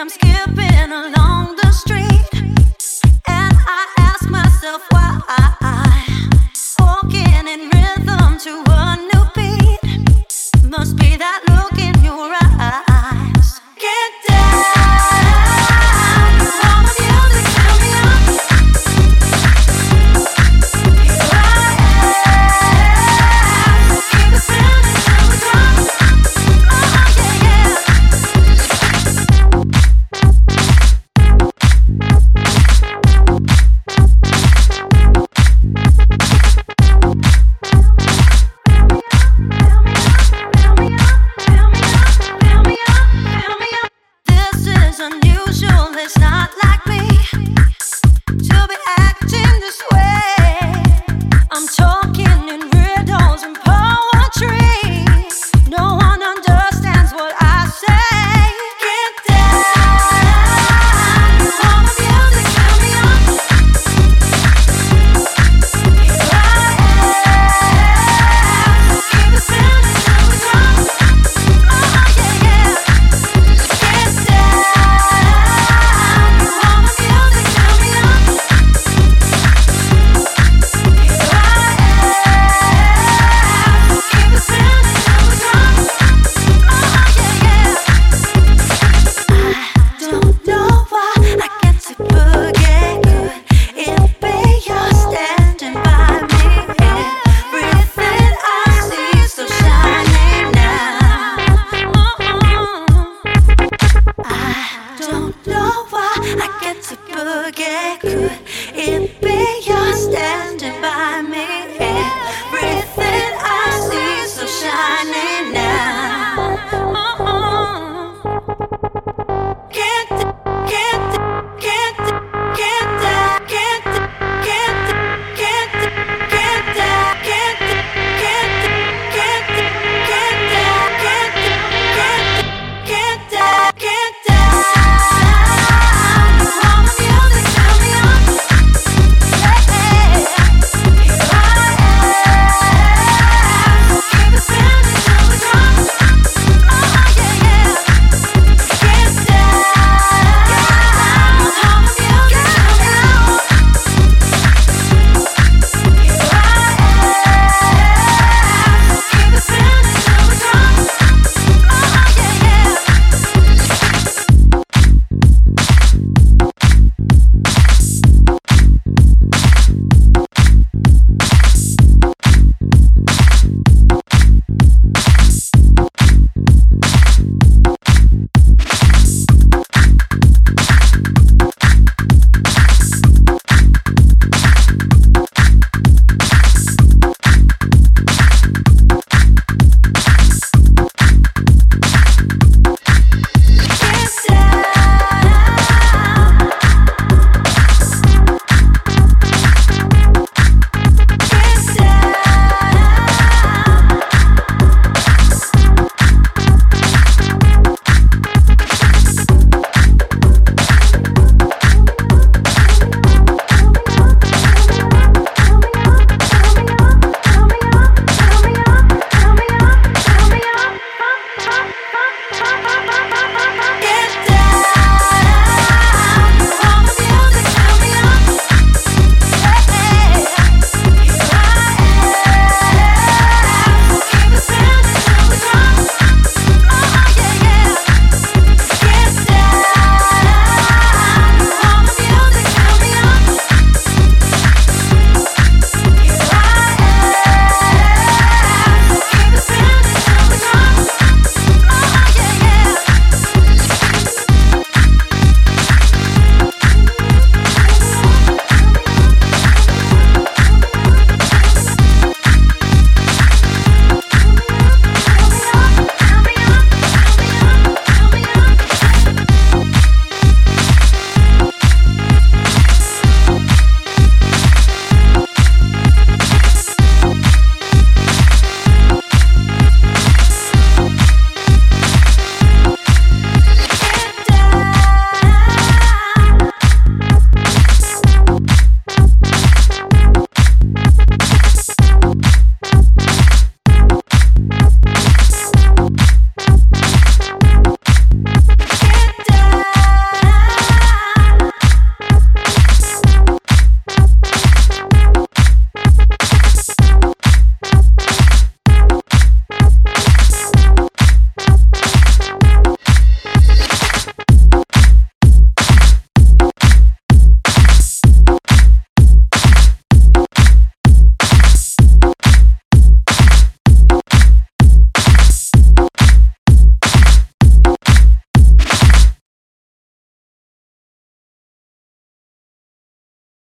I'm skipping along the street, and I ask myself why. Walking in rhythm to a new beat. Must be that look in your eyes. Get down. All the music fill me up. Here I am. Keep it spinning till we drop. Oh yeah, yeah. This is unusual, it's not like me to be acting this way. I'm talking in riddles and poetry. No one understands what I say. Get down. All the music fill me up. Here I am. Keep it spinning till we drop. Oh yeah, yeah. Get down. All the music fill me up. Here I am. Keep it spinning till we drop. Oh yeah, yeah. I don't know why I get to boogie. Could it be you're standing by me? Everything I see is so shiny now. I don't know why I get to boogie. Could